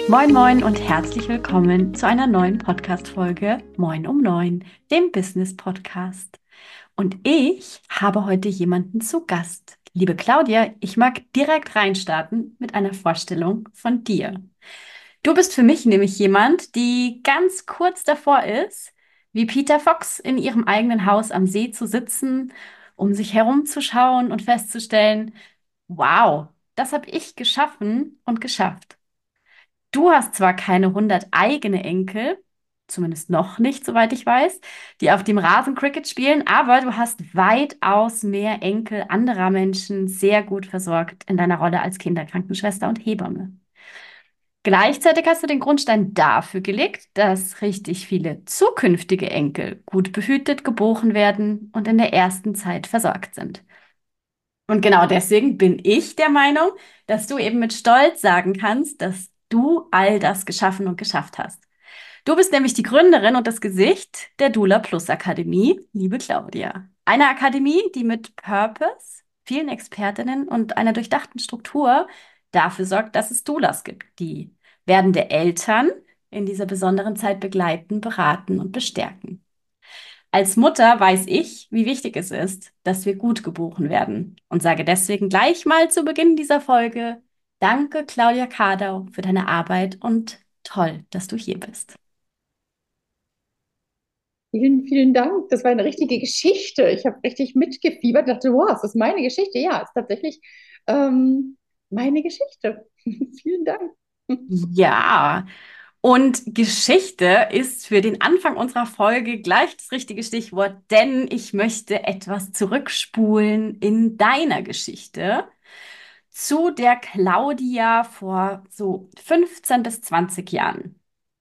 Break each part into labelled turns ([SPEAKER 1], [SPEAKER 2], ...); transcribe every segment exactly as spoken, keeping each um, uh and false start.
[SPEAKER 1] Moin Moin und herzlich willkommen zu einer neuen Podcast-Folge Moin um neun, dem Business-Podcast. Und ich habe heute jemanden zu Gast. Liebe Claudia, ich mag direkt reinstarten mit einer Vorstellung von dir. Du bist für mich nämlich jemand, die ganz kurz davor ist, wie Peter Fox in ihrem eigenen Haus am See zu sitzen, um sich herumzuschauen und festzustellen, wow, das habe ich geschaffen und geschafft. Du hast zwar keine hundert eigene Enkel, zumindest noch nicht, soweit ich weiß, die auf dem Rasen Cricket spielen, aber du hast weitaus mehr Enkel anderer Menschen sehr gut versorgt in deiner Rolle als Kinderkrankenschwester und Hebamme. Gleichzeitig hast du den Grundstein dafür gelegt, dass richtig viele zukünftige Enkel gut behütet geboren werden und in der ersten Zeit versorgt sind. Und genau deswegen bin ich der Meinung, dass du eben mit Stolz sagen kannst, dass du all das geschaffen und geschafft hast. Du bist nämlich die Gründerin und das Gesicht der Doula Plus Akademie, liebe Claudia. Eine Akademie, die mit Purpose, vielen Expertinnen und einer durchdachten Struktur dafür sorgt, dass es Doulas gibt, die werdende Eltern in dieser besonderen Zeit begleiten, beraten und bestärken. Als Mutter weiß ich, wie wichtig es ist, dass wir gut geboren werden und sage deswegen gleich mal zu Beginn dieser Folge: Danke, Claudia Kardau, für deine Arbeit und toll, dass du hier bist.
[SPEAKER 2] Vielen, vielen Dank. Das war eine richtige Geschichte. Ich habe richtig mitgefiebert, dachte, wow, ist das meine Geschichte? Ja, ist tatsächlich ähm, meine Geschichte. Vielen Dank.
[SPEAKER 1] Ja, und Geschichte ist für den Anfang unserer Folge gleich das richtige Stichwort, denn ich möchte etwas zurückspulen in deiner Geschichte zu der Claudia vor so fünfzehn bis zwanzig Jahren.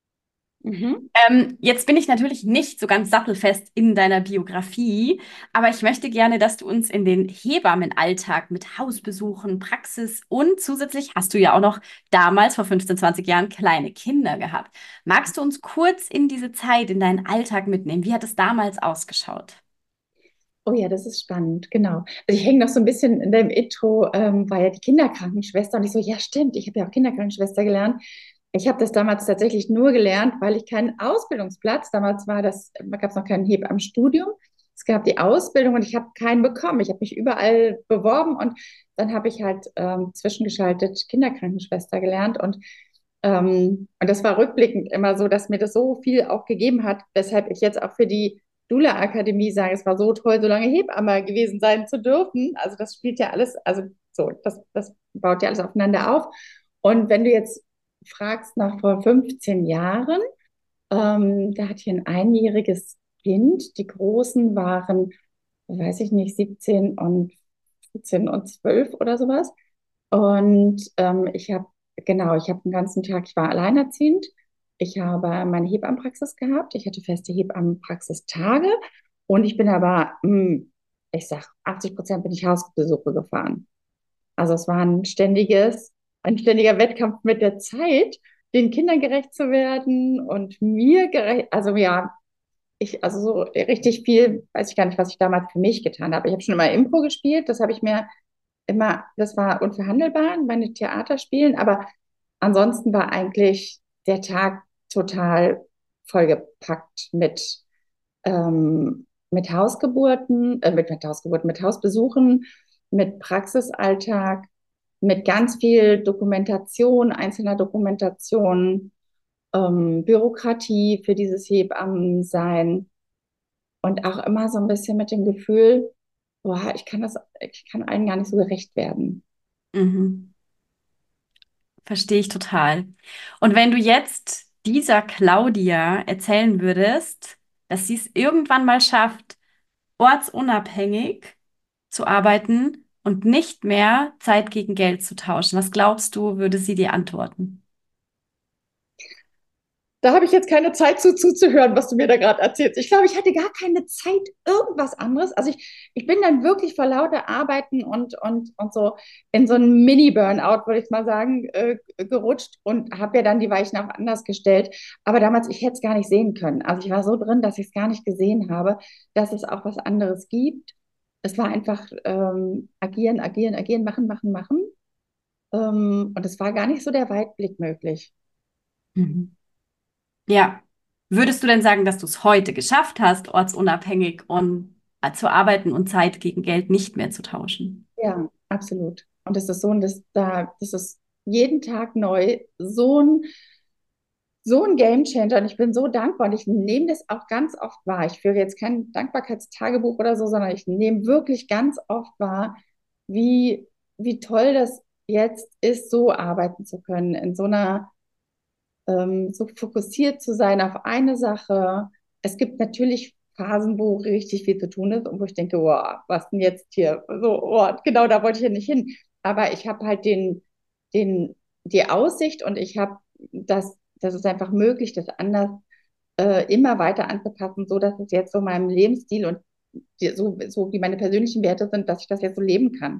[SPEAKER 2] Mhm.
[SPEAKER 1] Ähm, jetzt bin ich natürlich nicht so ganz sattelfest in deiner Biografie, aber ich möchte gerne, dass du uns in den Hebammenalltag mit Hausbesuchen, Praxis und zusätzlich hast du ja auch noch damals vor fünfzehn, zwanzig Jahren kleine Kinder gehabt. Magst du uns kurz in diese Zeit, in deinen Alltag mitnehmen? Wie hat es damals ausgeschaut?
[SPEAKER 2] Oh ja, das ist spannend, genau. Also ich hänge noch so ein bisschen in dem Intro, ähm, war ja die Kinderkrankenschwester und ich so, ja stimmt, ich habe ja auch Kinderkrankenschwester gelernt. Ich habe das damals tatsächlich nur gelernt, weil ich keinen Ausbildungsplatz, damals war das, da gab es noch kein Hebammenstudium, es gab die Ausbildung und ich habe keinen bekommen. Ich habe mich überall beworben und dann habe ich halt ähm, zwischengeschaltet Kinderkrankenschwester gelernt und ähm, und das war rückblickend immer so, dass mir das so viel auch gegeben hat, weshalb ich jetzt auch für die Dula-Akademie sage, es war so toll, so lange Hebamme gewesen sein zu dürfen. Also das spielt ja alles, also so, das, das baut ja alles aufeinander auf. Und wenn du jetzt fragst nach vor fünfzehn Jahren, ähm, da hatte ich ein einjähriges Kind. Die Großen waren, weiß ich nicht, siebzehn und vierzehn und zwölf oder sowas. Und ähm, ich habe, genau, ich habe den ganzen Tag, ich war alleinerziehend. Ich habe meine Hebammenpraxis gehabt. Ich hatte feste Hebammenpraxistage. Und ich bin aber, mh, ich sag, achtzig Prozent bin ich Hausbesuche gefahren. Also es war ein ständiges, ein ständiger Wettkampf mit der Zeit, den Kindern gerecht zu werden und mir gerecht, also ja, ich, also so richtig viel, weiß ich gar nicht, was ich damals für mich getan habe. Ich habe schon immer Impro gespielt, das habe ich mir immer, das war unverhandelbar, meine Theaterspielen, aber ansonsten war eigentlich der Tag total vollgepackt mit, ähm, mit Hausgeburten, äh, mit, mit Hausgeburten, mit Hausbesuchen, mit Praxisalltag, mit ganz viel Dokumentation, einzelner Dokumentation, ähm, Bürokratie für dieses Hebammensein und auch immer so ein bisschen mit dem Gefühl, boah, ich kann das, ich kann allen gar nicht so gerecht werden.
[SPEAKER 1] Mhm. Verstehe ich total. Und wenn du jetzt dieser Claudia erzählen würdest, dass sie es irgendwann mal schafft, ortsunabhängig zu arbeiten und nicht mehr Zeit gegen Geld zu tauschen, was glaubst du, würde sie dir antworten?
[SPEAKER 2] Da habe ich jetzt keine Zeit zu, zuzuhören, was du mir da gerade erzählst. Ich glaube, ich hatte gar keine Zeit, irgendwas anderes. Also ich, ich bin dann wirklich vor lauter Arbeiten und, und, und so in so einen Mini-Burnout, würde ich mal sagen, äh, gerutscht und habe ja dann die Weichen auch anders gestellt. Aber damals, ich hätte es gar nicht sehen können. Also ich war so drin, dass ich es gar nicht gesehen habe, dass es auch was anderes gibt. Es war einfach ähm, agieren, agieren, agieren, machen, machen, machen. Ähm, und es war gar nicht so der Weitblick möglich.
[SPEAKER 1] Mhm. Ja. Würdest du denn sagen, dass du es heute geschafft hast, ortsunabhängig und äh, zu arbeiten und Zeit gegen Geld nicht mehr zu tauschen?
[SPEAKER 2] Ja, absolut. Und das ist so, und das, da, das ist jeden Tag neu so ein, so ein Gamechanger. Und ich bin so dankbar. Und ich nehme das auch ganz oft wahr. Ich führe jetzt kein Dankbarkeitstagebuch oder so, sondern ich nehme wirklich ganz oft wahr, wie, wie toll das jetzt ist, so arbeiten zu können, in so einer, ähm, so fokussiert zu sein auf eine Sache. Es gibt natürlich Phasen, wo richtig viel zu tun ist und wo ich denke, wow, was denn jetzt hier? So, oh, genau da wollte ich ja nicht hin. Aber ich habe halt den, den, die Aussicht und ich habe das, das ist einfach möglich, das anders äh, immer weiter anzupassen, so dass es jetzt so meinem Lebensstil und die, so, so wie meine persönlichen Werte sind, dass ich das jetzt so leben kann.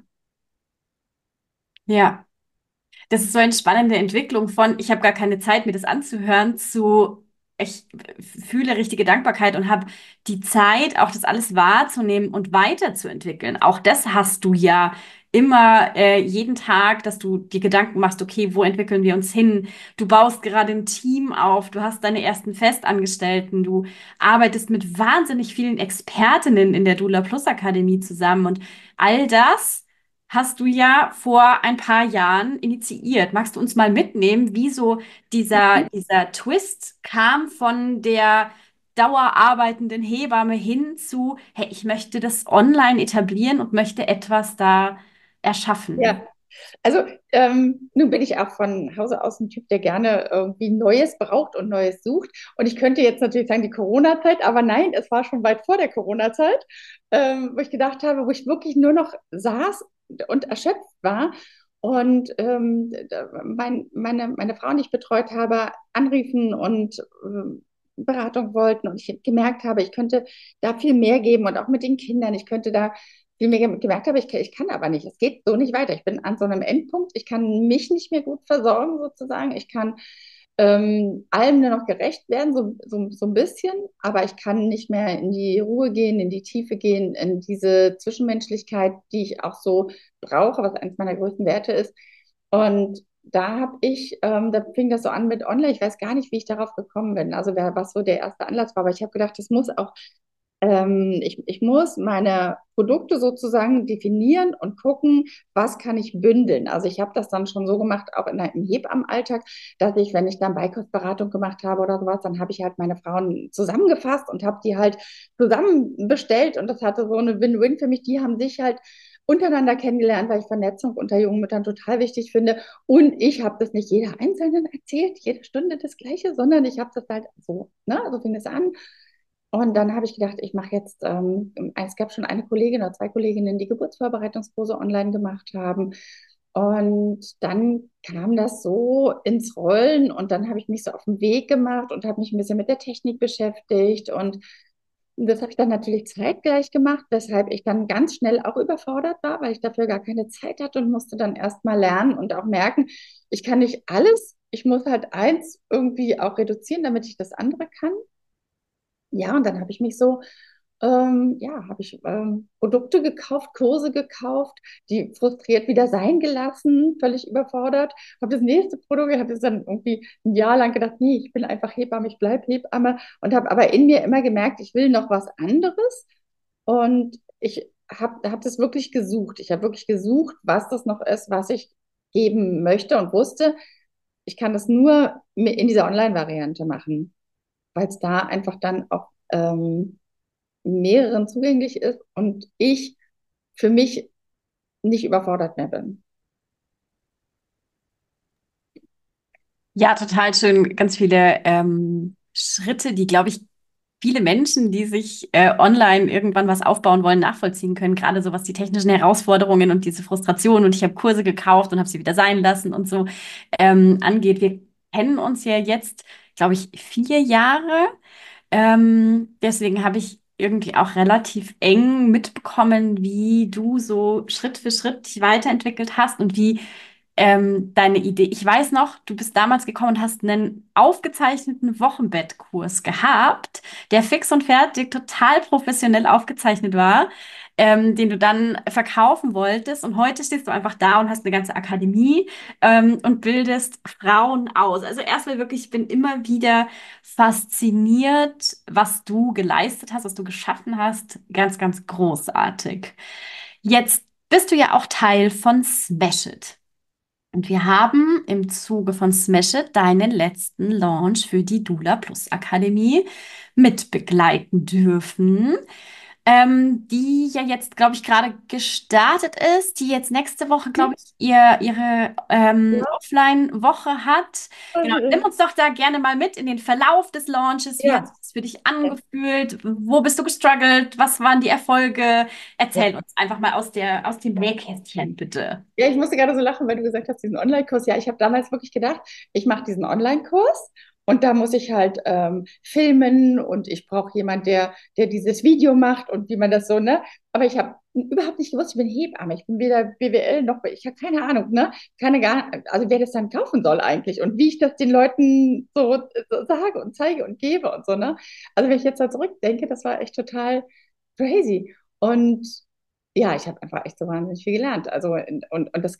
[SPEAKER 1] Ja. Das ist so eine spannende Entwicklung von, ich habe gar keine Zeit, mir das anzuhören, zu, ich fühle richtige Dankbarkeit und habe die Zeit, auch das alles wahrzunehmen und weiterzuentwickeln. Auch das hast du ja immer äh, jeden Tag, dass du dir Gedanken machst, okay, wo entwickeln wir uns hin? Du baust gerade ein Team auf, du hast deine ersten Festangestellten, du arbeitest mit wahnsinnig vielen Expertinnen in der Dula Plus Akademie zusammen und all das hast du ja vor ein paar Jahren initiiert. Magst du uns mal mitnehmen, wie so dieser, dieser Twist kam von der dauerarbeitenden Hebamme hin zu, hey, ich möchte das online etablieren und möchte etwas da erschaffen?
[SPEAKER 2] Ja, also ähm, nun bin ich auch von Hause aus ein Typ, der gerne irgendwie Neues braucht und Neues sucht. Und ich könnte jetzt natürlich sagen, die Corona-Zeit, aber nein, es war schon weit vor der Corona-Zeit, ähm, wo ich gedacht habe, wo ich wirklich nur noch saß und erschöpft war. Und ähm, mein, meine, meine Frau, die ich betreut habe, anriefen und ähm, Beratung wollten. Und ich gemerkt habe, ich könnte da viel mehr geben und auch mit den Kindern. Ich könnte da ich mir gemerkt habe, ich, ich kann aber nicht, es geht so nicht weiter. Ich bin an so einem Endpunkt, ich kann mich nicht mehr gut versorgen sozusagen. Ich kann ähm, allem nur noch gerecht werden, so, so, so ein bisschen, aber ich kann nicht mehr in die Ruhe gehen, in die Tiefe gehen, in diese Zwischenmenschlichkeit, die ich auch so brauche, was eines meiner größten Werte ist. Und da habe ich, ähm, da fing das so an mit Online. Ich weiß gar nicht, wie ich darauf gekommen bin. Also wer, was so der erste Anlass war, aber ich habe gedacht, das muss auch ähm, ich, ich muss meine Produkte sozusagen definieren und gucken, was kann ich bündeln. Also ich habe das dann schon so gemacht, auch in, im Hebammenalltag, dass ich, wenn ich dann Beikostberatung gemacht habe oder sowas, dann habe ich halt meine Frauen zusammengefasst und habe die halt zusammen bestellt und das hatte so eine Win-Win für mich. Die haben sich halt untereinander kennengelernt, weil ich Vernetzung unter jungen Müttern total wichtig finde. Und ich habe das nicht jeder Einzelnen erzählt, jede Stunde das Gleiche, sondern ich habe das halt so, ne, so fing es an. Und dann habe ich gedacht, ich mache jetzt, ähm, es gab schon eine Kollegin oder zwei Kolleginnen, die Geburtsvorbereitungskurse online gemacht haben. Und dann kam das so ins Rollen und dann habe ich mich so auf den Weg gemacht und habe mich ein bisschen mit der Technik beschäftigt. Und das habe ich dann natürlich zeitgleich gemacht, weshalb ich dann ganz schnell auch überfordert war, weil ich dafür gar keine Zeit hatte und musste dann erst mal lernen und auch merken, ich kann nicht alles. Ich muss halt eins irgendwie auch reduzieren, damit ich das andere kann. Ja, und dann habe ich mich so, ähm, ja, habe ich ähm, Produkte gekauft, Kurse gekauft, die frustriert wieder sein gelassen, völlig überfordert. Habe das nächste Produkt, habe das dann irgendwie ein Jahr lang gedacht, nee, ich bin einfach Hebamme, ich bleibe Hebamme und habe aber in mir immer gemerkt, ich will noch was anderes und ich habe hab das wirklich gesucht. Ich habe wirklich gesucht, was das noch ist, was ich geben möchte und wusste, ich kann das nur in dieser Online-Variante machen, weil es da einfach dann auch ähm, mehreren zugänglich ist und ich für mich nicht überfordert mehr bin.
[SPEAKER 1] Ja, total schön. Ganz viele ähm, Schritte, die, glaube ich, viele Menschen, die sich äh, online irgendwann was aufbauen wollen, nachvollziehen können. Gerade so was die technischen Herausforderungen und diese Frustration und ich habe Kurse gekauft und habe sie wieder sein lassen und so ähm, angeht. Wir kennen uns ja jetzt, glaube ich, vier Jahre. Ähm, deswegen habe ich irgendwie auch relativ eng mitbekommen, wie du so Schritt für Schritt dich weiterentwickelt hast und wie ähm, deine Idee. Ich weiß noch, du bist damals gekommen und hast einen aufgezeichneten Wochenbettkurs gehabt, der fix und fertig total professionell aufgezeichnet war. ähm, den du dann verkaufen wolltest. Und heute stehst du einfach da und hast eine ganze Akademie ähm, und bildest Frauen aus. Also erstmal wirklich, ich bin immer wieder fasziniert, was du geleistet hast, was du geschaffen hast. Ganz, ganz großartig. Jetzt bist du ja auch Teil von Smash It. Und wir haben im Zuge von Smash It deinen letzten Launch für die Dula Plus Akademie mitbegleiten dürfen, ähm, die ja jetzt, glaube ich, gerade gestartet ist, die jetzt nächste Woche, glaube ich, ihr, ihre ähm,
[SPEAKER 2] Ja,
[SPEAKER 1] Offline-Woche hat. Genau, nimm uns doch da gerne mal mit in den Verlauf des Launches. Wie hat
[SPEAKER 2] ja.
[SPEAKER 1] sich das für dich angefühlt? Wo bist du gestruggelt? Was waren die Erfolge?
[SPEAKER 2] Ja.
[SPEAKER 1] Erzähl uns einfach mal aus der, aus dem Nähkästchen, bitte.
[SPEAKER 2] Ja, ich musste gerade so lachen, weil du gesagt hast, diesen Online-Kurs. Ja, ich habe damals wirklich gedacht, ich mache diesen Online-Kurs und da muss ich halt ähm, filmen und ich brauche jemanden, der, der dieses Video macht und wie man das so, ne? Aber ich habe überhaupt nicht gewusst, ich bin Hebamme, ich bin weder B W L noch, ich habe keine Ahnung, ne? Keine gar, also wer das dann kaufen soll eigentlich und wie ich das den Leuten so, so sage und zeige und gebe und so, ne? Also wenn ich jetzt da zurückdenke, das war echt total crazy. Und ja, ich habe einfach echt so wahnsinnig viel gelernt. Also, und, und das,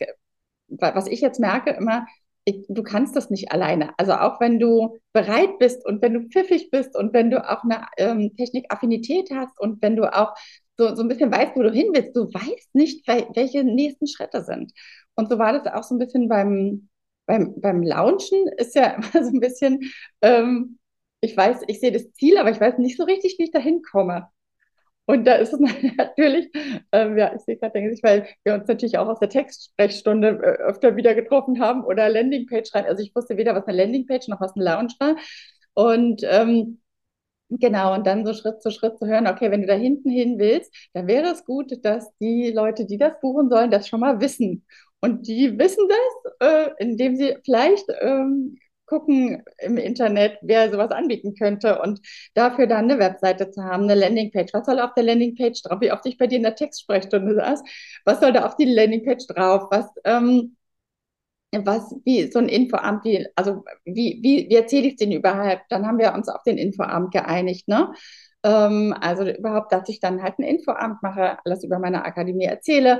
[SPEAKER 2] was ich jetzt merke, immer, ich, du kannst das nicht alleine. Also auch wenn du bereit bist und wenn du pfiffig bist und wenn du auch eine ähm, Technikaffinität hast und wenn du auch so, so ein bisschen weißt, wo du hin willst, du weißt nicht, wel welche nächsten Schritte sind. Und so war das auch so ein bisschen beim, beim, beim Launchen, ist ja immer so ein bisschen, ähm, ich weiß, ich sehe das Ziel, aber ich weiß nicht so richtig, wie ich da hinkomme. Und da ist es natürlich, ähm, ja, ich sehe gerade den Gesicht, weil wir uns natürlich auch aus der Textsprechstunde äh, öfter wieder getroffen haben oder Landingpage rein. Also ich wusste weder, was eine Landingpage noch was ein Lounge war. Und ähm, genau, und dann so Schritt zu Schritt zu hören, okay, wenn du da hinten hin willst, dann wäre es gut, dass die Leute, die das buchen sollen, das schon mal wissen. Und die wissen das, äh, indem sie vielleicht ähm, gucken im Internet, wer sowas anbieten könnte und dafür dann eine Webseite zu haben, eine Landingpage. Was soll auf der Landingpage drauf? Wie oft ich bei dir in der Textsprechstunde saß, was soll da auf die Landingpage drauf? Was, ähm, was, wie so ein Infoabend, wie, also wie, wie, wie erzähle ich es denen überhaupt? Dann haben wir uns auf den Infoabend geeinigt, ne? Ähm, also überhaupt, dass ich dann halt einen Infoabend mache, alles über meine Akademie erzähle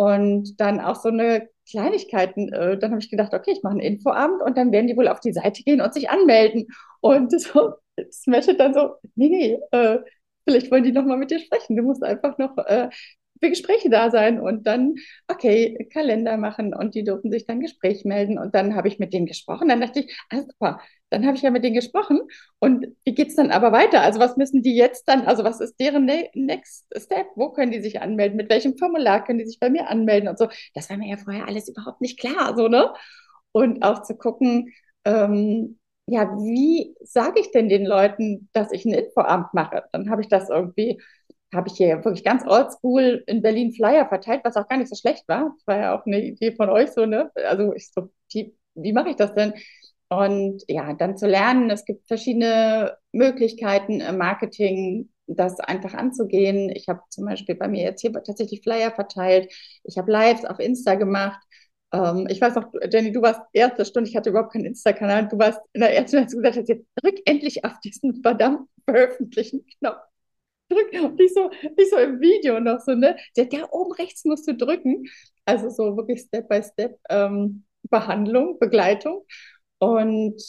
[SPEAKER 2] und dann auch so eine Kleinigkeiten, äh, dann habe ich gedacht, okay, ich mache einen Infoabend und dann werden die wohl auf die Seite gehen und sich anmelden. Und so, Smash dann so, nee, nee, äh, vielleicht wollen die noch mal mit dir sprechen. Du musst einfach noch äh, für Gespräche da sein und dann okay, Kalender machen und die durften sich dann Gespräch melden und dann habe ich mit denen gesprochen. Dann dachte ich, ah, super, dann habe ich ja mit denen gesprochen und wie geht es dann aber weiter? Also was müssen die jetzt dann, also was ist deren ne Next Step? Wo können die sich anmelden? Mit welchem Formular können die sich bei mir anmelden und so? Das war mir ja vorher alles überhaupt nicht klar, so, ne? Und auch zu gucken, ähm, ja, wie sage ich denn den Leuten, dass ich ein Infoamt mache? Dann habe ich das irgendwie habe ich hier wirklich ganz oldschool in Berlin Flyer verteilt, was auch gar nicht so schlecht war. Das war ja auch eine Idee von euch so, ne? Also ich so, wie, wie mache ich das denn? Und ja, dann zu lernen, es gibt verschiedene Möglichkeiten im Marketing, das einfach anzugehen. Ich habe zum Beispiel bei mir jetzt hier tatsächlich Flyer verteilt. Ich habe Lives auf Insta gemacht. Ähm, ich weiß noch, Jenny, du warst erste Stunde, ich hatte überhaupt keinen Insta-Kanal. Du warst in der ersten Stunde, als du gesagt hast, jetzt drück endlich auf diesen verdammten veröffentlichen Knopf drücken. Und ich so, ich so im Video noch so, ne? Der, da oben rechts musst du drücken. Also so wirklich Step by Step ähm, Behandlung, Begleitung. Und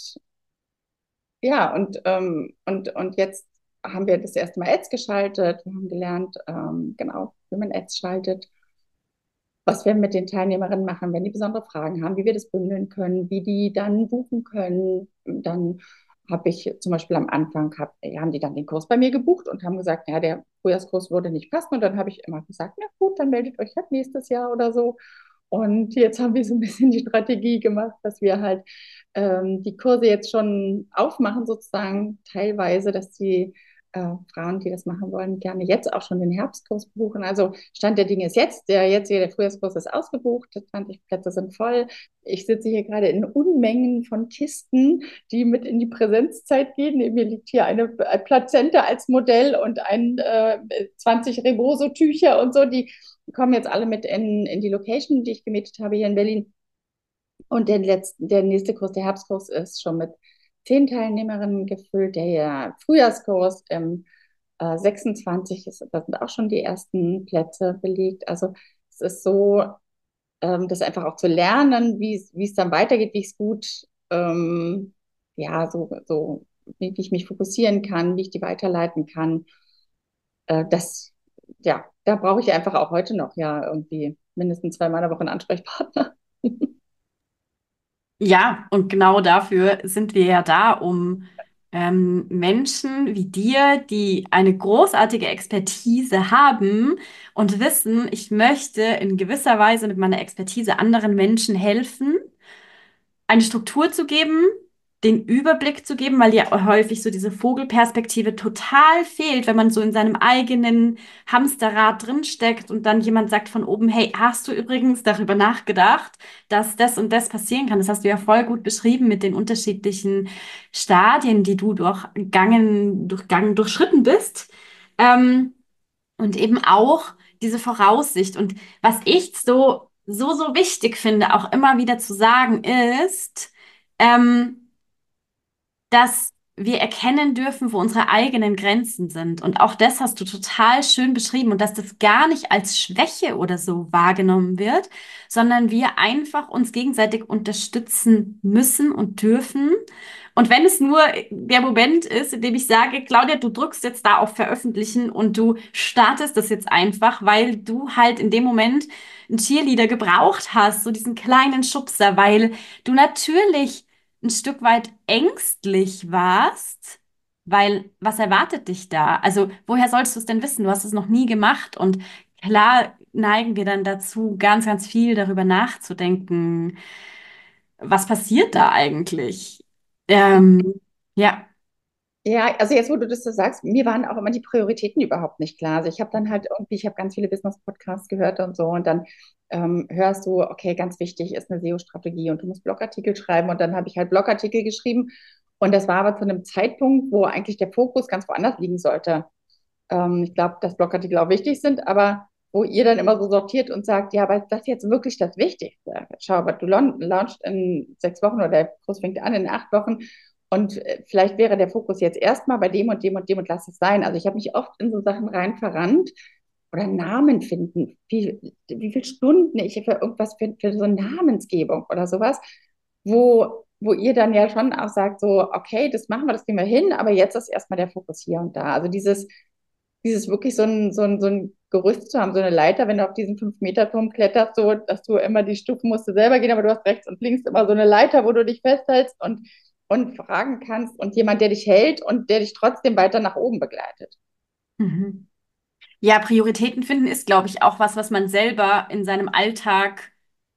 [SPEAKER 2] ja, und, ähm, und, und jetzt haben wir das erste Mal Ads geschaltet. Wir haben gelernt, ähm, genau, wie man Ads schaltet, was wir mit den Teilnehmerinnen machen, wenn die besondere Fragen haben, wie wir das bündeln können, wie die dann buchen können. Dann habe ich zum Beispiel am Anfang, hab, ja, haben die dann den Kurs bei mir gebucht und haben gesagt, ja, der Frühjahrskurs würde nicht passen. Und dann habe ich immer gesagt, na gut, dann meldet euch halt nächstes Jahr oder so. Und jetzt haben wir so ein bisschen die Strategie gemacht, dass wir halt ähm, die Kurse jetzt schon aufmachen, sozusagen teilweise, dass die äh, Frauen, die das machen wollen, gerne jetzt auch schon den Herbstkurs buchen. Also Stand der Dinge ist jetzt, der jetzige, der Frühjahrskurs ist ausgebucht, zwanzig Plätze sind voll. Ich sitze hier gerade in Unmengen von Kisten, die mit in die Präsenzzeit gehen. Neben mir liegt hier eine, eine Plazenta als Modell und ein äh, zwanzig Rebozo-Tücher und so, die kommen jetzt alle mit in, in die Location, die ich gemietet habe hier in Berlin. Und der, letzte, der nächste Kurs, der Herbstkurs, ist schon mit zehn Teilnehmerinnen gefüllt. Der Frühjahrskurs im äh, sechsundzwanzig ist, da sind auch schon die ersten Plätze belegt. Also es ist so, ähm, das einfach auch zu lernen, wie es, wie es dann weitergeht, wie ich es gut, ähm, ja, so, so, wie, wie ich mich fokussieren kann, wie ich die weiterleiten kann. Äh, das, ja, da brauche ich einfach auch heute noch ja irgendwie mindestens zweimal in der Woche einen Ansprechpartner.
[SPEAKER 1] Ja, und genau dafür sind wir ja da, um ähm, Menschen wie dir, die eine großartige Expertise haben und wissen, ich möchte in gewisser Weise mit meiner Expertise anderen Menschen helfen, eine Struktur zu geben, den Überblick zu geben, weil ja häufig so diese Vogelperspektive total fehlt, wenn man so in seinem eigenen Hamsterrad drinsteckt und dann jemand sagt von oben, hey, hast du übrigens darüber nachgedacht, dass das und das passieren kann? Das hast du ja voll gut beschrieben mit den unterschiedlichen Stadien, die du durchgangen, durchgangen, durchschritten bist. Ähm, und eben auch diese Voraussicht. Und was ich so, so, so wichtig finde, auch immer wieder zu sagen, ist, ähm, dass wir erkennen dürfen, wo unsere eigenen Grenzen sind. Und auch das hast du total schön beschrieben und dass das gar nicht als Schwäche oder so wahrgenommen wird, sondern wir einfach uns gegenseitig unterstützen müssen und dürfen. Und wenn es nur der Moment ist, in dem ich sage, Claudia, du drückst jetzt da auf Veröffentlichen und du startest das jetzt einfach, weil du halt in dem Moment einen Cheerleader gebraucht hast, so diesen kleinen Schubser, weil du natürlich ein Stück weit ängstlich warst, weil was erwartet dich da? Also, woher sollst du es denn wissen? Du hast es noch nie gemacht und klar neigen wir dann dazu, ganz, ganz viel darüber nachzudenken. Was passiert da eigentlich? Ähm, ja.
[SPEAKER 2] Ja, also jetzt, wo du das so sagst, mir waren auch immer die Prioritäten überhaupt nicht klar. Also ich habe dann halt irgendwie, ich habe ganz viele Business-Podcasts gehört und so und dann ähm, hörst du, okay, ganz wichtig ist eine S E O-Strategie und du musst Blogartikel schreiben und dann habe ich halt Blogartikel geschrieben und das war aber zu einem Zeitpunkt, wo eigentlich der Fokus ganz woanders liegen sollte. Ähm, ich glaube, dass Blogartikel auch wichtig sind, aber wo ihr dann immer so sortiert und sagt, ja, aber ist das jetzt wirklich das Wichtigste? Schau, aber du launchst in sechs Wochen oder der Kurs fängt an in acht Wochen und äh, vielleicht wäre der Fokus jetzt erstmal bei dem und dem und dem und lass es sein. Also ich habe mich oft in so Sachen rein verrannt oder Namen finden, wie, wie viele Stunden ich für irgendwas für, für so eine Namensgebung oder sowas, wo, wo ihr dann ja schon auch sagt, so, okay, das machen wir, das kriegen wir hin, aber jetzt ist erstmal der Fokus hier und da. Also dieses dieses wirklich so ein, so ein, so ein Gerüst zu haben, so eine Leiter, wenn du auf diesen fünf-Meter-Turm kletterst, so, dass du immer die Stufen musst du selber gehen, aber du hast rechts und links immer so eine Leiter, wo du dich festhältst und, und fragen kannst und jemand, der dich hält und der dich trotzdem weiter nach oben begleitet.
[SPEAKER 1] Mhm. Ja, Prioritäten finden ist, glaube ich, auch was, was man selber in seinem Alltag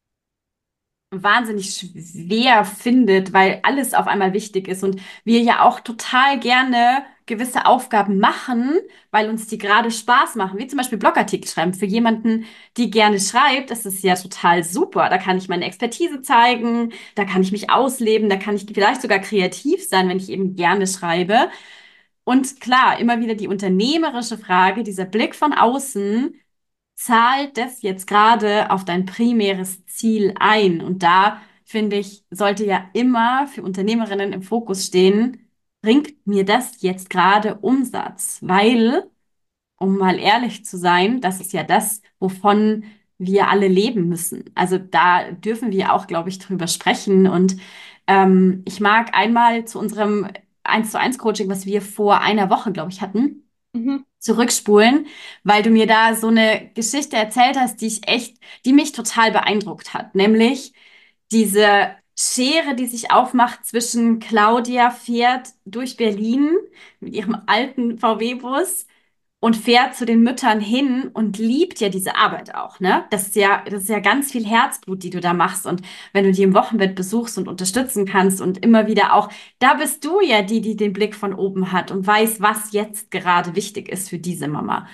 [SPEAKER 1] wahnsinnig schwer findet, weil alles auf einmal wichtig ist und wir ja auch total gerne gewisse Aufgaben machen, weil uns die gerade Spaß machen, wie zum Beispiel Blogartikel schreiben. Für jemanden, die gerne schreibt, ist es ja total super. Da kann ich meine Expertise zeigen, da kann ich mich ausleben, da kann ich vielleicht sogar kreativ sein, wenn ich eben gerne schreibe. Und klar, immer wieder die unternehmerische Frage, dieser Blick von außen, zahlt das jetzt gerade auf dein primäres Ziel ein? Und da finde ich, sollte ja immer für Unternehmerinnen im Fokus stehen, bringt mir das jetzt gerade Umsatz? Weil, um mal ehrlich zu sein, das ist ja das, wovon wir alle leben müssen. Also da dürfen wir auch, glaube ich, drüber sprechen. Und ähm, ich mag einmal zu unserem eins zu eins Coaching, was wir vor einer Woche, glaube ich, hatten,
[SPEAKER 2] Mhm.
[SPEAKER 1] zurückspulen, weil du mir da so eine Geschichte erzählt hast, die ich echt, die mich total beeindruckt hat, nämlich diese Schere, die sich aufmacht zwischen Claudia fährt durch Berlin mit ihrem alten V W-Bus und fährt zu den Müttern hin und liebt ja diese Arbeit auch, ne? Das ist ja, das ist ja ganz viel Herzblut, die du da machst. Und wenn du die im Wochenbett besuchst und unterstützen kannst und immer wieder auch, da bist du ja die, die den Blick von oben hat und weiß, was jetzt gerade wichtig ist für diese Mama.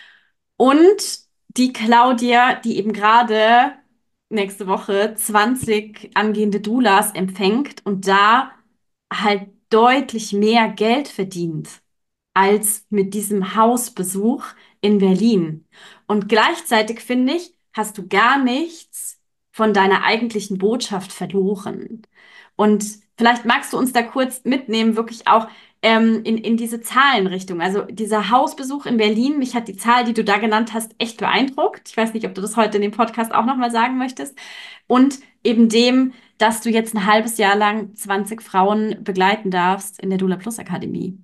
[SPEAKER 1] Und die Claudia, die eben gerade nächste Woche zwanzig angehende Doulas empfängt und da halt deutlich mehr Geld verdient als mit diesem Hausbesuch in Berlin. Und gleichzeitig finde ich, hast du gar nichts von deiner eigentlichen Botschaft verloren. Und vielleicht magst du uns da kurz mitnehmen, wirklich auch, ähm, in, in diese Zahlenrichtung. Also dieser Hausbesuch in Berlin, mich hat die Zahl, die du da genannt hast, echt beeindruckt. Ich weiß nicht, ob du das heute in dem Podcast auch nochmal sagen möchtest. Und eben dem, dass du jetzt ein halbes Jahr lang zwanzig Frauen begleiten darfst in der Dula Plus Akademie.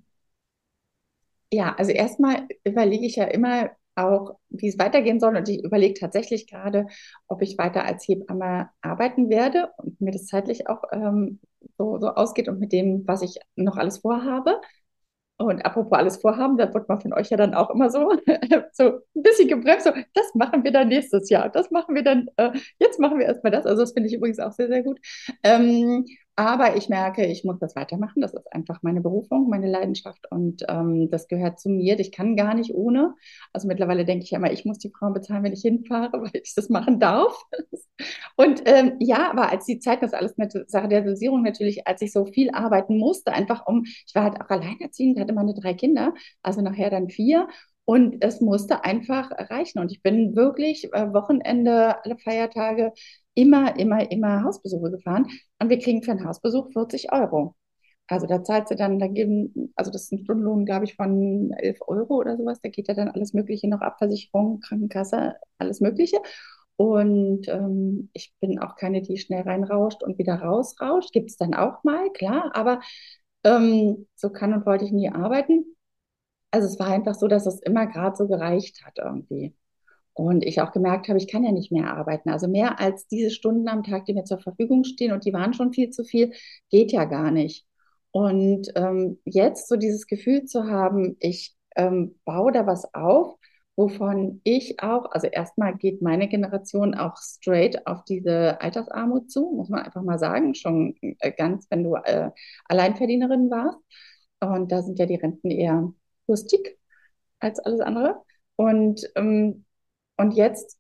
[SPEAKER 2] Ja, also erstmal überlege ich ja immer auch, wie es weitergehen soll. Und ich überlege tatsächlich gerade, ob ich weiter als Hebamme arbeiten werde und mir das zeitlich auch ähm, so, so ausgeht und mit dem, was ich noch alles vorhabe. Und apropos alles vorhaben, da wird man von euch ja dann auch immer so, so ein bisschen gebremst, so, das machen wir dann nächstes Jahr, das machen wir dann, äh, jetzt machen wir erstmal das. Also das finde ich übrigens auch sehr, sehr gut. Ähm, aber ich merke, ich muss das weitermachen. Das ist einfach meine Berufung, meine Leidenschaft und ähm, das gehört zu mir. Ich kann gar nicht ohne. Also mittlerweile denke ich ja immer, ich muss die Frauen bezahlen, wenn ich hinfahre, weil ich das machen darf. Und ähm, ja, aber als die Zeit, das alles eine Sache der Dosierung natürlich, als ich so viel arbeiten musste, einfach um, ich war halt auch alleinerziehend, hatte meine drei Kinder, also nachher dann vier. Und es musste einfach reichen. Und ich bin wirklich äh, Wochenende, alle Feiertage immer, immer, immer Hausbesuche gefahren. Und wir kriegen für einen Hausbesuch vierzig Euro. Also da zahlt sie dann, da geben, also das ist ein Stundenlohn, glaube ich, von elf Euro oder sowas. Da geht ja dann alles Mögliche noch ab, Versicherung, Krankenkasse, alles Mögliche. Und ähm, ich bin auch keine, die schnell reinrauscht und wieder rausrauscht. Gibt es dann auch mal, klar, aber ähm, so kann und wollte ich nie arbeiten. Also es war einfach so, dass es immer gerade so gereicht hat irgendwie. Und ich auch gemerkt habe, ich kann ja nicht mehr arbeiten. Also mehr als diese Stunden am Tag, die mir zur Verfügung stehen, und die waren schon viel zu viel, geht ja gar nicht. Und ähm, jetzt so dieses Gefühl zu haben, ich ähm, baue da was auf, wovon ich auch, also erstmal geht meine Generation auch straight auf diese Altersarmut zu, muss man einfach mal sagen, schon äh, ganz, wenn du äh, Alleinverdienerin warst. Und da sind ja die Renten eher lustig als alles andere. Und ähm, und jetzt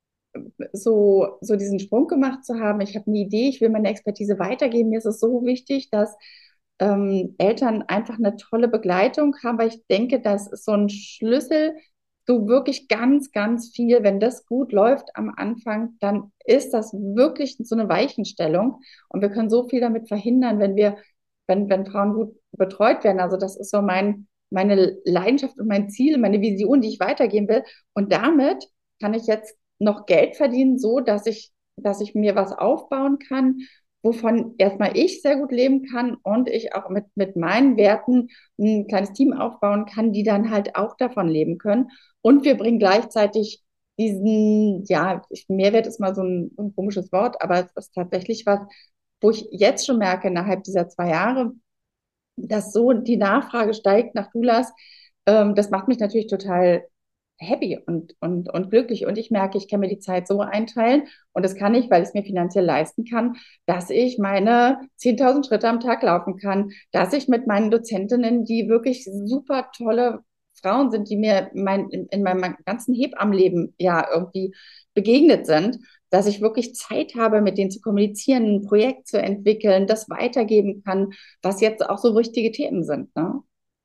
[SPEAKER 2] so, so diesen Sprung gemacht zu haben, ich habe eine Idee, ich will meine Expertise weitergeben. Mir ist es so wichtig, dass ähm, Eltern einfach eine tolle Begleitung haben, weil ich denke, das ist so ein Schlüssel so wirklich ganz, ganz viel. Wenn das gut läuft am Anfang, dann ist das wirklich so eine Weichenstellung. Und wir können so viel damit verhindern, wenn wir, wenn, wenn Frauen gut betreut werden. Also das ist so mein, meine Leidenschaft und mein Ziel, meine Vision, die ich weitergeben will. Und damit kann ich jetzt noch Geld verdienen, so dass ich, dass ich mir was aufbauen kann, wovon erstmal ich sehr gut leben kann und ich auch mit, mit meinen Werten ein kleines Team aufbauen kann, die dann halt auch davon leben können. Und wir bringen gleichzeitig diesen, ja, ich, Mehrwert ist mal so ein, so ein komisches Wort, aber es ist tatsächlich was, wo ich jetzt schon merke, innerhalb dieser zwei Jahre, dass so die Nachfrage steigt nach Doulas. Ähm, das macht mich natürlich total happy und, und, und glücklich. Und ich merke, ich kann mir die Zeit so einteilen. Und das kann ich, weil ich es mir finanziell leisten kann, dass ich meine zehntausend Schritte am Tag laufen kann, dass ich mit meinen Dozentinnen, die wirklich super tolle Frauen sind, die mir mein, in, in meinem ganzen Hebammenleben ja irgendwie begegnet sind, dass ich wirklich Zeit habe, mit denen zu kommunizieren, ein Projekt zu entwickeln, das weitergeben kann, was jetzt auch so wichtige Themen sind. Ne?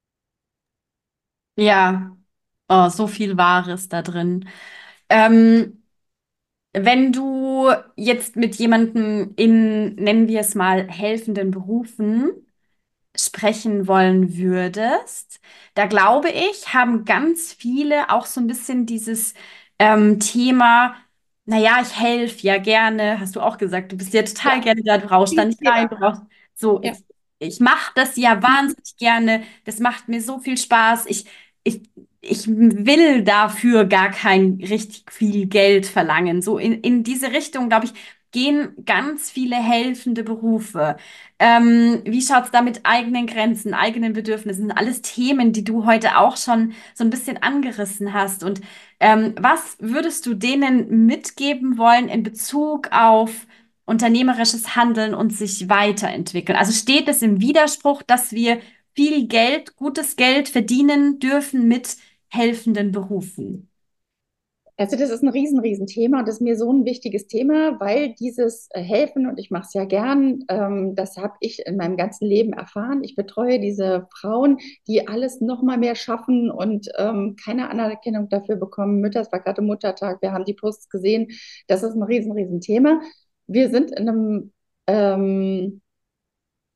[SPEAKER 1] Ja, oh, so viel Wahres da drin. Ähm, Wenn du jetzt mit jemandem in, nennen wir es mal, helfenden Berufen sprechen wollen würdest, da glaube ich, haben ganz viele auch so ein bisschen dieses ähm, Thema, naja, ich helfe ja gerne, hast du auch gesagt, du bist ja
[SPEAKER 2] Ja,
[SPEAKER 1] total gerne da, du brauchst da nicht rein,
[SPEAKER 2] Thema.
[SPEAKER 1] du brauchst so,
[SPEAKER 2] Ja.
[SPEAKER 1] ich, ich mache das ja wahnsinnig gerne, das macht mir so viel Spaß, ich, ich, ich will dafür gar kein richtig viel Geld verlangen. So in, in diese Richtung, glaube ich, gehen ganz viele helfende Berufe. Ähm, wie schaut's da mit eigenen Grenzen, eigenen Bedürfnissen? Alles Themen, die du heute auch schon so ein bisschen angerissen hast. Und ähm, was würdest du denen mitgeben wollen in Bezug auf unternehmerisches Handeln und sich weiterentwickeln? Also steht es im Widerspruch, dass wir viel Geld, gutes Geld verdienen dürfen mit helfenden Berufen?
[SPEAKER 2] Also das ist ein riesen, riesen Thema und das ist mir so ein wichtiges Thema, weil dieses äh, Helfen, und ich mache es ja gern, ähm, das habe ich in meinem ganzen Leben erfahren. Ich betreue diese Frauen, die alles noch mal mehr schaffen und ähm, keine Anerkennung dafür bekommen. Mütter, es war gerade Muttertag, wir haben die Posts gesehen. Das ist ein riesen, riesen Thema. Wir sind in einem ähm,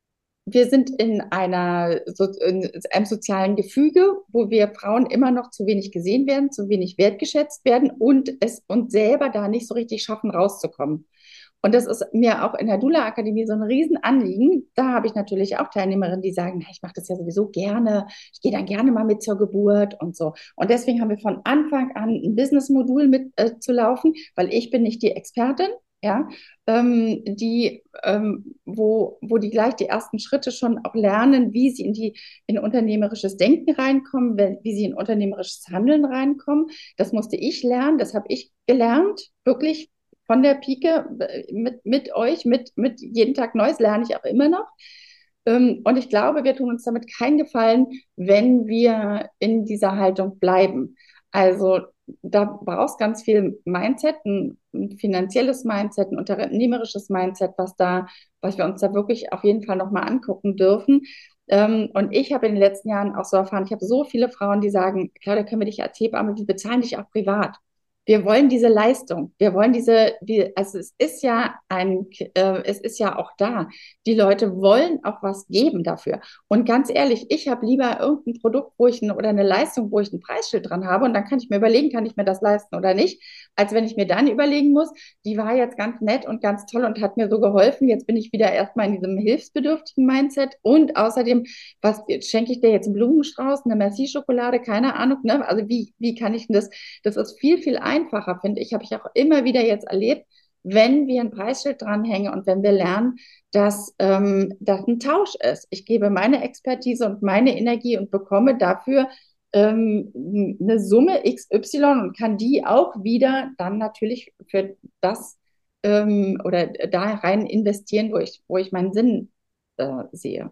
[SPEAKER 2] wir sind in einer so, in einem sozialen Gefüge, wo wir Frauen immer noch zu wenig gesehen werden, zu wenig wertgeschätzt werden und es uns selber da nicht so richtig schaffen, rauszukommen. Und das ist mir auch in der Dula-Akademie so ein Riesenanliegen. Da habe ich natürlich auch Teilnehmerinnen, die sagen, na, ich mache das ja sowieso gerne, ich gehe dann gerne mal mit zur Geburt und so. Und deswegen haben wir von Anfang an ein Business-Modul mit äh, zu laufen, weil ich bin nicht die Expertin, ja, ähm, die, ähm, wo, wo die gleich die ersten Schritte schon auch lernen, wie sie in die in unternehmerisches Denken reinkommen, wenn, wie sie in unternehmerisches Handeln reinkommen. Das musste ich lernen, das habe ich gelernt, wirklich von der Pike äh, mit, mit euch, mit, mit jeden Tag Neues lerne ich auch immer noch. Ähm, und ich glaube, wir tun uns damit keinen Gefallen, wenn wir in dieser Haltung bleiben. Also da brauchst ganz viel Mindset, ein, ein finanzielles Mindset, ein unternehmerisches Mindset, was da, was wir uns da wirklich auf jeden Fall nochmal angucken dürfen. Ähm, und ich habe in den letzten Jahren auch so erfahren, ich habe so viele Frauen, die sagen, Claudia, können wir dich als Hebamme, wir bezahlen dich auch privat. Wir wollen diese Leistung. Wir wollen diese, die, also es ist ja ein, äh, es ist ja auch da. Die Leute wollen auch was geben dafür. Und ganz ehrlich, ich habe lieber irgendein Produkt, wo ich ein, oder eine Leistung, wo ich ein Preisschild dran habe und dann kann ich mir überlegen, kann ich mir das leisten oder nicht, als wenn ich mir dann überlegen muss, die war jetzt ganz nett und ganz toll und hat mir so geholfen. Jetzt bin ich wieder erstmal in diesem hilfsbedürftigen Mindset und außerdem, was schenke ich dir jetzt einen Blumenstrauß, eine Merci-Schokolade, keine Ahnung, ne? Also wie, wie kann ich denn das? Das ist viel, viel einfacher, finde ich, habe ich auch immer wieder jetzt erlebt, wenn wir ein Preisschild dranhängen und wenn wir lernen, dass ähm, das ein Tausch ist. Ich gebe meine Expertise und meine Energie und bekomme dafür ähm, eine Summe X Y und kann die auch wieder dann natürlich für das ähm, oder da rein investieren, wo ich, wo ich meinen Sinn äh, sehe.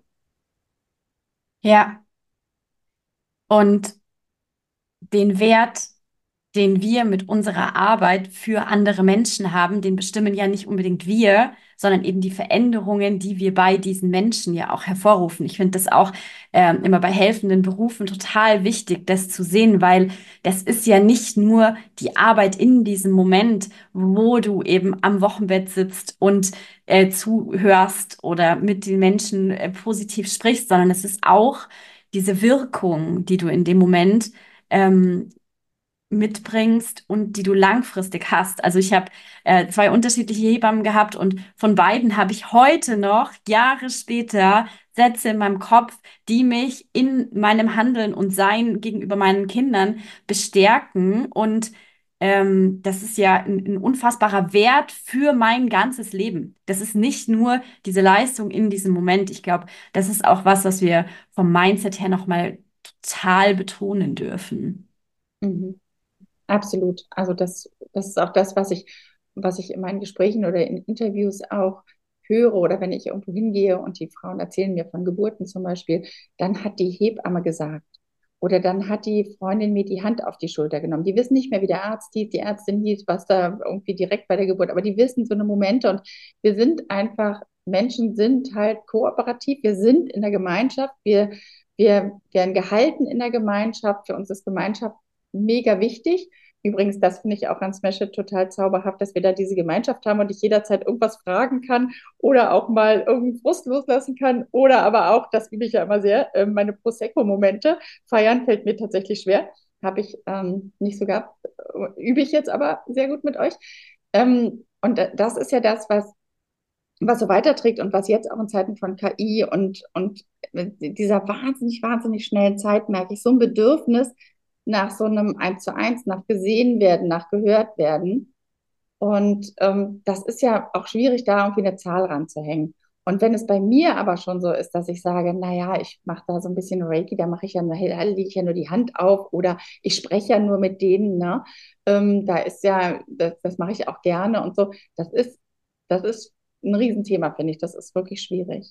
[SPEAKER 1] Ja, und den Wert, den wir mit unserer Arbeit für andere Menschen haben, den bestimmen ja nicht unbedingt wir, sondern eben die Veränderungen, die wir bei diesen Menschen ja auch hervorrufen. Ich finde das auch ähm, immer bei helfenden Berufen total wichtig, das zu sehen, weil das ist ja nicht nur die Arbeit in diesem Moment, wo du eben am Wochenbett sitzt und äh, zuhörst oder mit den Menschen äh, positiv sprichst, sondern es ist auch diese Wirkung, die du in dem Moment ähm, mitbringst und die du langfristig hast. Also ich habe äh, zwei unterschiedliche Hebammen gehabt und von beiden habe ich heute noch, Jahre später, Sätze in meinem Kopf, die mich in meinem Handeln und Sein gegenüber meinen Kindern bestärken. Und ähm, das ist ja ein, ein unfassbarer Wert für mein ganzes Leben. Das ist nicht nur diese Leistung in diesem Moment. Ich glaube, das ist auch was, was wir vom Mindset her nochmal total betonen dürfen.
[SPEAKER 2] Mhm. Absolut. Also das, das ist auch das, was ich, was ich in meinen Gesprächen oder in Interviews auch höre oder wenn ich irgendwo hingehe und die Frauen erzählen mir von Geburten zum Beispiel, dann hat die Hebamme gesagt oder dann hat die Freundin mir die Hand auf die Schulter genommen. Die wissen nicht mehr, wie der Arzt hieß, die Ärztin hieß, was da irgendwie direkt bei der Geburt, aber die wissen so eine Momente und wir sind einfach, Menschen sind halt kooperativ, wir sind in der Gemeinschaft, wir, wir werden gehalten in der Gemeinschaft, für uns ist Gemeinschaft mega wichtig. Übrigens, das finde ich auch an Smash It total zauberhaft, dass wir da diese Gemeinschaft haben und ich jederzeit irgendwas fragen kann oder auch mal irgendeinen Frust loslassen kann oder aber auch, das übe ich ja immer sehr, äh, meine Prosecco-Momente feiern fällt mir tatsächlich schwer. Habe ich ähm, nicht so gehabt, äh, übe ich jetzt aber sehr gut mit euch. Ähm, und das ist ja das, was, was so weiterträgt und was jetzt auch in Zeiten von K I und, und dieser wahnsinnig, wahnsinnig schnellen Zeit merke ich so ein Bedürfnis nach so einem Eins zu eins, nach gesehen werden, nach gehört werden. Und ähm, das ist ja auch schwierig, da irgendwie eine Zahl ranzuhängen. Und wenn es bei mir aber schon so ist, dass ich sage, naja, ich mache da so ein bisschen Reiki, da mache ich ja, da lege ich ja nur die Hand auf oder ich spreche ja nur mit denen, ne? Ähm, da ist ja, das, das mache ich auch gerne und so. Das ist, das ist ein Riesenthema, finde ich. Das ist wirklich schwierig.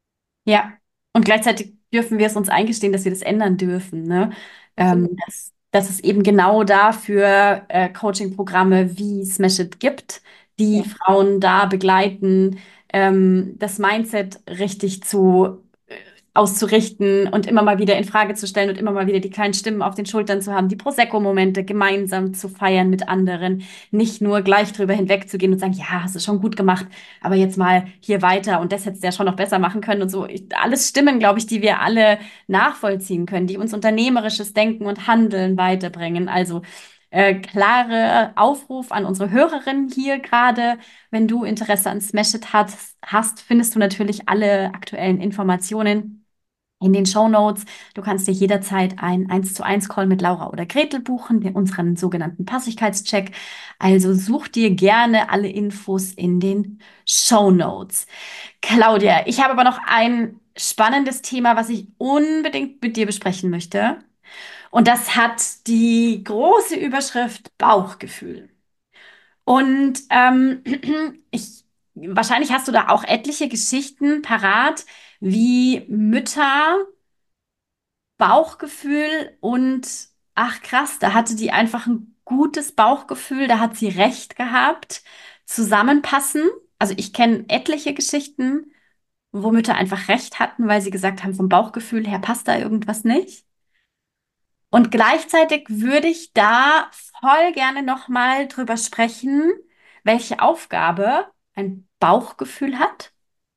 [SPEAKER 1] Ja, und gleichzeitig dürfen wir es uns eingestehen, dass wir das ändern dürfen, ne? Ähm,
[SPEAKER 2] Absolut.
[SPEAKER 1] dass, dass es eben genau dafür äh, Coaching-Programme wie Smash It gibt, die
[SPEAKER 2] Ja.
[SPEAKER 1] Frauen da begleiten, ähm, das Mindset richtig zu auszurichten und immer mal wieder in Frage zu stellen und immer mal wieder die kleinen Stimmen auf den Schultern zu haben, die Prosecco-Momente gemeinsam zu feiern mit anderen, nicht nur gleich drüber hinwegzugehen und sagen, ja, hast du schon gut gemacht, aber jetzt mal hier weiter und das hättest du ja schon noch besser machen können und so. Ich, alles Stimmen, glaube ich, die wir alle nachvollziehen können, die uns unternehmerisches Denken und Handeln weiterbringen. Also äh, klare Aufruf an unsere Hörerinnen hier gerade. Wenn du Interesse an Smash It hast, hast, findest du natürlich alle aktuellen Informationen in den Shownotes. Du kannst dir jederzeit ein eins zu eins Call mit Laura oder Gretel buchen, den- unseren sogenannten Passigkeitscheck. Also such dir gerne alle Infos in den Shownotes. Claudia, ich habe aber noch ein spannendes Thema, was ich unbedingt mit dir besprechen möchte. Und das hat die große Überschrift Bauchgefühl. Und ähm, ich, wahrscheinlich hast du da auch etliche Geschichten parat, wie Mütter Bauchgefühl und ach krass, da hatte die einfach ein gutes Bauchgefühl, da hat sie recht gehabt, zusammenpassen. Also ich kenne etliche Geschichten, wo Mütter einfach recht hatten, weil sie gesagt haben, vom Bauchgefühl her passt da irgendwas nicht. Und gleichzeitig würde ich da voll gerne nochmal drüber sprechen, welche Aufgabe ein Bauchgefühl hat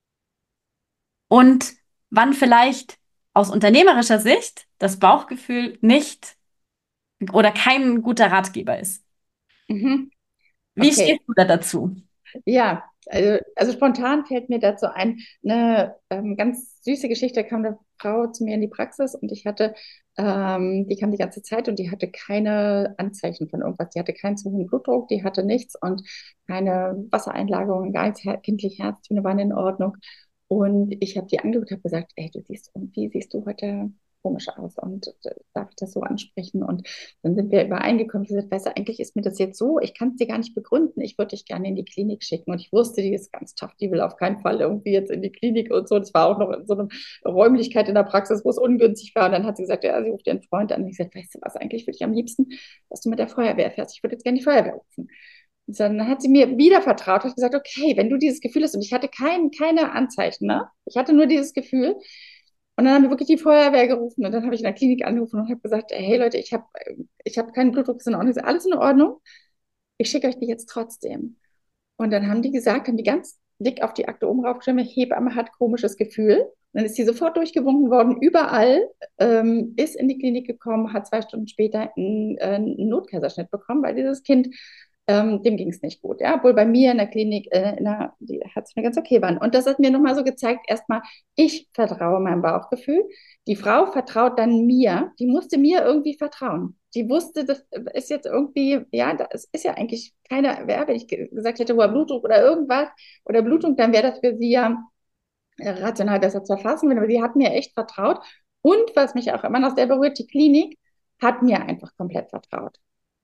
[SPEAKER 1] und wann vielleicht aus unternehmerischer Sicht das Bauchgefühl nicht oder kein guter Ratgeber ist.
[SPEAKER 2] Mhm.
[SPEAKER 1] Wie
[SPEAKER 2] Okay,
[SPEAKER 1] stehst du da dazu?
[SPEAKER 2] ja, also, also spontan fällt mir dazu ein, eine ähm, ganz süße Geschichte. Da kam eine Frau zu mir in die Praxis und ich hatte, ähm, die kam die ganze Zeit und die hatte keine Anzeichen von irgendwas. Die hatte keinen zu hohen Blutdruck, die hatte nichts und keine Wassereinlagerungen, gar nichts, her- kindliche Herztöne waren in Ordnung. Und ich habe die angeguckt und habe gesagt, ey, du siehst irgendwie, siehst du heute komisch aus und äh, darf ich das so ansprechen? Und dann sind wir übereingekommen. Ich habe gesagt, weißt du, eigentlich ist mir das jetzt so, ich kann es dir gar nicht begründen. Ich würde dich gerne in die Klinik schicken. Und ich wusste, die ist ganz tough, die will auf keinen Fall irgendwie jetzt in die Klinik und so. Das war auch noch in so einer Räumlichkeit in der Praxis, wo es ungünstig war. Und dann hat sie gesagt, ja, sie ruft ihren Freund an. Und ich gesagt, weißt du was, eigentlich würde ich am liebsten, dass du mit der Feuerwehr fährst. Ich würde jetzt gerne die Feuerwehr rufen. Und dann hat sie mir wieder vertraut und hat gesagt, okay, wenn du dieses Gefühl hast, und ich hatte kein, keine Anzeichen, ne? Ich hatte nur dieses Gefühl, und dann haben wir wirklich die Feuerwehr gerufen und dann habe ich in der Klinik angerufen und habe gesagt, hey Leute, ich habe ich hab keinen Blutdruck, ist in Ordnung, ist alles in Ordnung. Ich schicke euch die jetzt trotzdem. Und dann haben die gesagt, haben die ganz dick auf die Akte oben raufgeschrieben, Hebamme hat komisches Gefühl. Und dann ist die sofort durchgewunken worden, überall, ähm, ist in die Klinik gekommen, hat zwei Stunden später einen, äh, einen Notkaiserschnitt bekommen, weil dieses Kind, ähm, dem ging es nicht gut. Ja? Obwohl bei mir in der Klinik, äh, in der, die Herztöne ganz okay waren. Und das hat mir nochmal so gezeigt, erstmal, ich vertraue meinem Bauchgefühl. Die Frau vertraut dann mir, die musste mir irgendwie vertrauen. Die wusste, das ist jetzt irgendwie, ja, das ist ja eigentlich keine, wer, wenn ich gesagt hätte, hoher Blutdruck oder irgendwas oder Blutung, dann wäre das für sie ja äh, rational besser zu erfassen. Aber sie hat mir echt vertraut. Und was mich auch immer noch sehr berührt, die Klinik hat mir einfach komplett vertraut.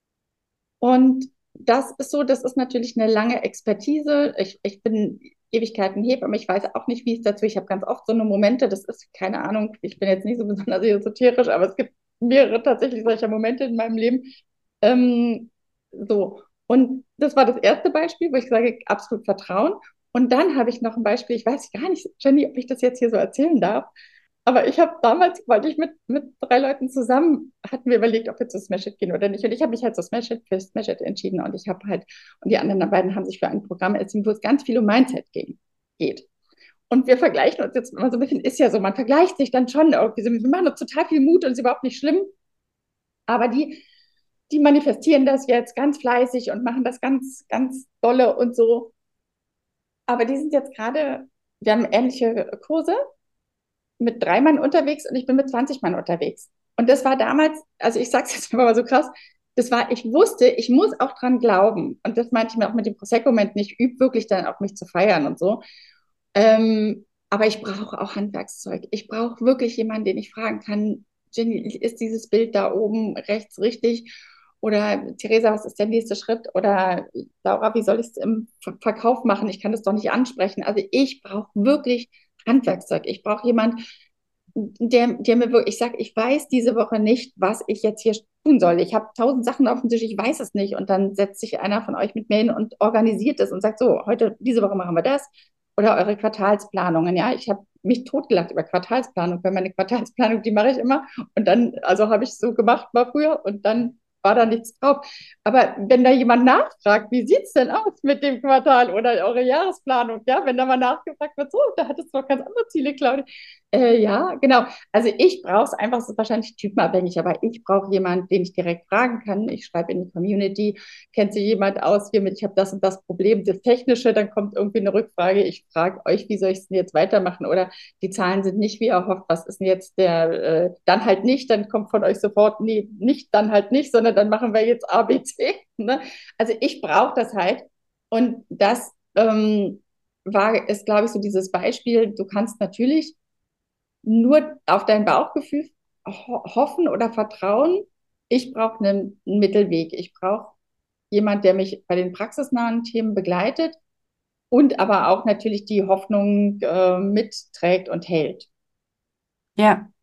[SPEAKER 2] Und das ist so, das ist natürlich eine lange Expertise. Ich, ich bin Ewigkeiten Hebamme, ich weiß auch nicht, wie es dazu. Ich habe ganz oft so eine Momente, das ist keine Ahnung, ich bin jetzt nicht so besonders esoterisch, aber es gibt mehrere tatsächlich solcher Momente in meinem Leben. Ähm, so. Und das war das erste Beispiel, wo ich sage, absolut Vertrauen. Und dann habe ich noch ein Beispiel, ich weiß gar nicht, Jenny, ob ich das jetzt hier so erzählen darf. Aber ich habe damals, wollte ich mit, mit drei Leuten zusammen, hatten wir überlegt, ob wir zu Smash It gehen oder nicht. Und ich habe mich halt zu Smash It, für Smash It entschieden. Und ich habe halt, und die anderen beiden haben sich für ein Programm entschieden, wo es ganz viel um Mindset ging, geht. Und wir vergleichen uns jetzt immer so ein bisschen, ist ja so, man vergleicht sich dann schon irgendwie. So, wir machen uns total viel Mut und ist überhaupt nicht schlimm. Aber die, die manifestieren das jetzt ganz fleißig und machen das ganz, ganz dolle und so. Aber die sind jetzt gerade, wir haben ähnliche Kurse mit drei Mann unterwegs und ich bin mit zwanzig Mann unterwegs. Und das war damals, also ich sage es jetzt mal so krass, das war, ich wusste, ich muss auch dran glauben. Und das meinte ich mir auch mit dem Prosecco-Moment nicht, üb wirklich dann auch mich zu feiern und so. Ähm, aber ich brauche auch Handwerkszeug. Ich brauche wirklich jemanden, den ich fragen kann, Jenny, ist dieses Bild da oben rechts richtig? Oder Theresa, was ist der nächste Schritt? Oder Laura, wie soll ich es im Verkauf machen? Ich kann das doch nicht ansprechen. Also ich brauche wirklich Handwerkszeug. Ich brauche jemanden, der, der mir wirklich, ich sage, ich weiß diese Woche nicht, was ich jetzt hier tun soll. Ich habe tausend Sachen auf dem Tisch, ich weiß es nicht. Und dann setzt sich einer von euch mit mir hin und organisiert es und sagt, so, heute, diese Woche machen wir das. Oder eure Quartalsplanungen. Ja, ich habe mich totgelacht über Quartalsplanung, weil meine Quartalsplanung, die mache ich immer. Und dann, also habe ich so gemacht mal früher und dann war da nichts drauf. Aber wenn da jemand nachfragt, wie sieht es denn aus mit dem Quartal oder eure Jahresplanung? Ja, wenn da mal nachgefragt wird, so, da hattest du doch ganz andere Ziele, Claudia. Äh, ja, genau. Also ich brauche es einfach, es ist wahrscheinlich typenabhängig, aber ich brauche jemanden, den ich direkt fragen kann. Ich schreibe in die Community, kennt sich jemand aus hiermit, ich habe das und das Problem, das Technische, dann kommt irgendwie eine Rückfrage, ich frage euch, wie soll ich es denn jetzt weitermachen? Oder die Zahlen sind nicht wie erhofft, was ist denn jetzt der, äh, dann halt nicht, dann kommt von euch sofort, nee, nicht, dann halt nicht, sondern dann machen wir jetzt A, B, C. Ne? Also ich brauche das halt und das ähm, war, ist, glaube ich, so dieses Beispiel, du kannst natürlich nur auf dein Bauchgefühl ho hoffen oder vertrauen. Ich brauche einen, einen Mittelweg. Ich brauche jemand, der mich bei den praxisnahen Themen begleitet und aber auch natürlich die Hoffnung äh, mitträgt und hält.
[SPEAKER 1] Ja,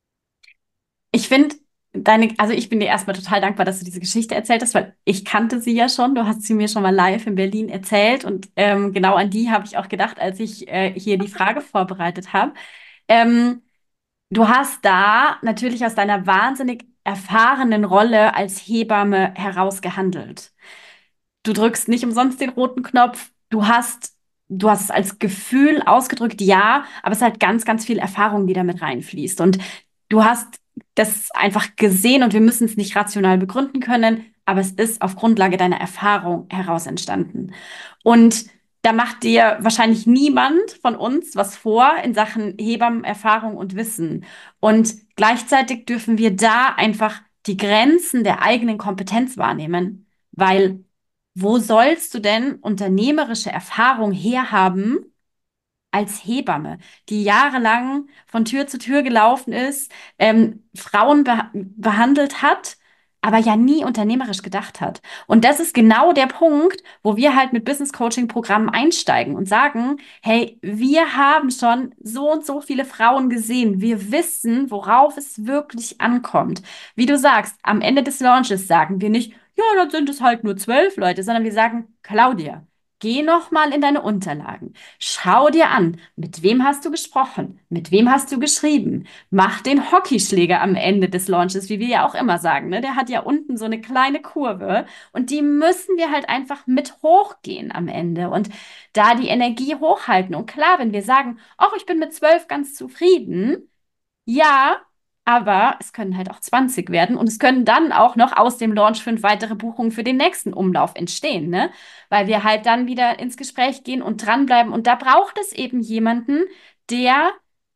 [SPEAKER 1] ich finde deine, also ich bin dir erstmal total dankbar, dass du diese Geschichte erzählt hast, weil ich kannte sie ja schon. Du hast sie mir schon mal live in Berlin erzählt und ähm, genau an die habe ich auch gedacht, als ich äh, hier die Frage vorbereitet habe. Ähm, Du hast da natürlich aus deiner wahnsinnig erfahrenen Rolle als Hebamme herausgehandelt. Du drückst nicht umsonst den roten Knopf. Du hast, du hast es als Gefühl ausgedrückt, ja, aber es ist halt ganz, ganz viel Erfahrung, die damit reinfließt. Und du hast das einfach gesehen und wir müssen es nicht rational begründen können, aber es ist auf Grundlage deiner Erfahrung heraus entstanden. Und da macht dir wahrscheinlich niemand von uns was vor in Sachen Hebammenerfahrung und Wissen. Und gleichzeitig dürfen wir da einfach die Grenzen der eigenen Kompetenz wahrnehmen, weil wo sollst du denn unternehmerische Erfahrung herhaben als Hebamme, die jahrelang von Tür zu Tür gelaufen ist, ähm, Frauen beh behandelt hat, aber ja nie unternehmerisch gedacht hat. Und das ist genau der Punkt, wo wir halt mit Business Coaching Programmen einsteigen und sagen, hey, wir haben schon so und so viele Frauen gesehen. Wir wissen, worauf es wirklich ankommt. Wie du sagst, am Ende des Launches sagen wir nicht, ja, dann sind es halt nur zwölf Leute, sondern wir sagen, Claudia, geh noch mal in deine Unterlagen. Schau dir an, mit wem hast du gesprochen, mit wem hast du geschrieben. Mach den Hockeyschläger am Ende des Launches, wie wir ja auch immer sagen. Ne? Der hat ja unten so eine kleine Kurve und die müssen wir halt einfach mit hochgehen am Ende und da die Energie hochhalten. Und klar, wenn wir sagen, ach, ich bin mit zwölf ganz zufrieden, ja, aber es können halt auch zwanzig werden und es können dann auch noch aus dem Launch fünf weitere Buchungen für den nächsten Umlauf entstehen, ne? Weil wir halt dann wieder ins Gespräch gehen und dranbleiben. Und da braucht es eben jemanden, der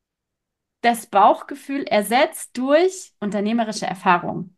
[SPEAKER 1] das Bauchgefühl ersetzt durch unternehmerische Erfahrung.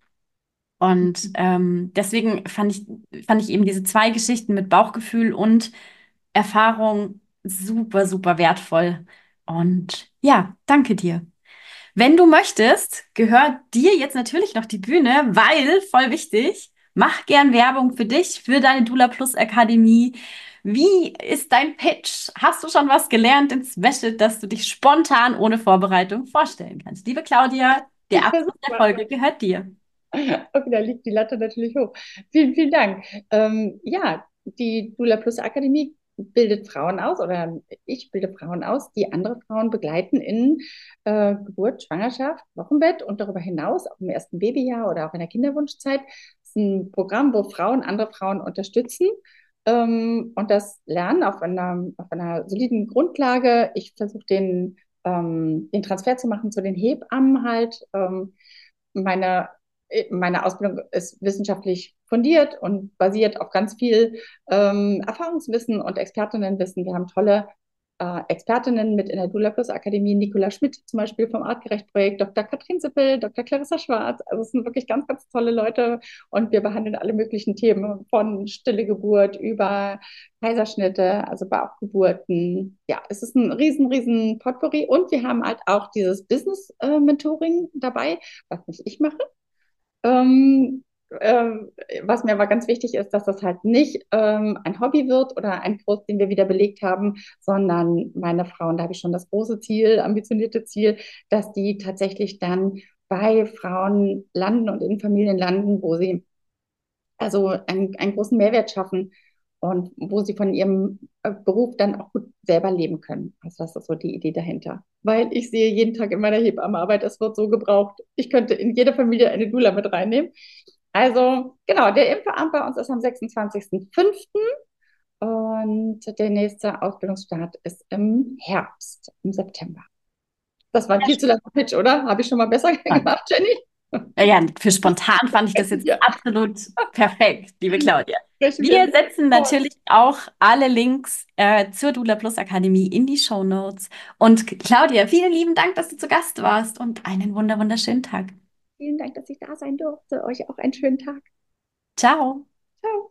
[SPEAKER 1] Und ähm, deswegen fand ich, fand ich eben diese zwei Geschichten mit Bauchgefühl und Erfahrung super, super wertvoll. Und ja, danke dir. Wenn du möchtest, gehört dir jetzt natürlich noch die Bühne, weil, voll wichtig, mach gern Werbung für dich, für deine Dula Plus Akademie. Wie ist dein Pitch? Hast du schon was gelernt in Special, dass du dich spontan ohne Vorbereitung vorstellen kannst? Liebe Claudia, der
[SPEAKER 2] Ich
[SPEAKER 1] Abschluss
[SPEAKER 2] versuche
[SPEAKER 1] der
[SPEAKER 2] mal.
[SPEAKER 1] Folge gehört dir.
[SPEAKER 2] Okay, da liegt die Latte natürlich hoch. Vielen, vielen Dank. Ähm, ja, die Dula Plus Akademie bildet Frauen aus oder ich bilde Frauen aus, die andere Frauen begleiten in äh, Geburt, Schwangerschaft, Wochenbett und darüber hinaus auch im ersten Babyjahr oder auch in der Kinderwunschzeit. Das ist ein Programm, wo Frauen andere Frauen unterstützen ähm, und das Lernen auf einer, auf einer soliden Grundlage. Ich versuche den, ähm, den Transfer zu machen zu den Hebammen halt. Ähm, meine meine Ausbildung ist wissenschaftlich fundiert und basiert auf ganz viel ähm, Erfahrungswissen und Expertinnenwissen. Wir haben tolle äh, Expertinnen mit in der Dula Plus Akademie, Nicola Schmidt zum Beispiel vom Artgerecht-Projekt, Doktor Katrin Sippel, Doktor Clarissa Schwarz. Also es sind wirklich ganz, ganz tolle Leute und wir behandeln alle möglichen Themen von stille Geburt über Kaiserschnitte, also Bauchgeburten. Ja, es ist ein riesen, riesen Potpourri und wir haben halt auch dieses Business-Mentoring dabei, was nicht ich mache, ähm, ähm, was mir aber ganz wichtig ist, dass das halt nicht ähm, ein Hobby wird oder ein Kurs, den wir wieder belegt haben, sondern meine Frauen, da habe ich schon das große Ziel, ambitionierte Ziel, dass die tatsächlich dann bei Frauen landen und in Familien landen, wo sie also einen, einen großen Mehrwert schaffen und wo sie von ihrem äh, Beruf dann auch gut selber leben können. Also das ist so die Idee dahinter. Weil ich sehe jeden Tag in meiner Hebammenarbeit, es wird so gebraucht. Ich könnte in jede Familie eine Doula mit reinnehmen. Also genau, der Impfabend bei uns ist am sechsundzwanzigsten fünften und der nächste Ausbildungsstart ist im Herbst, im September. Das war ein viel zu langer Pitch, oder? Habe ich schon mal besser
[SPEAKER 1] Ja,
[SPEAKER 2] gemacht, Jenny?
[SPEAKER 1] ja, ja, für spontan fand ich das jetzt
[SPEAKER 2] Ja,
[SPEAKER 1] absolut perfekt, liebe Claudia.
[SPEAKER 2] sprechen wir
[SPEAKER 1] Wir
[SPEAKER 2] nicht.
[SPEAKER 1] setzen natürlich auch alle Links äh, zur Doula Plus Akademie in die Show Notes. Und Claudia, vielen lieben Dank, dass du zu Gast warst und einen wunder wunderschönen Tag.
[SPEAKER 2] Vielen Dank, dass ich da sein durfte. Euch auch einen schönen Tag.
[SPEAKER 1] Ciao.
[SPEAKER 2] Ciao.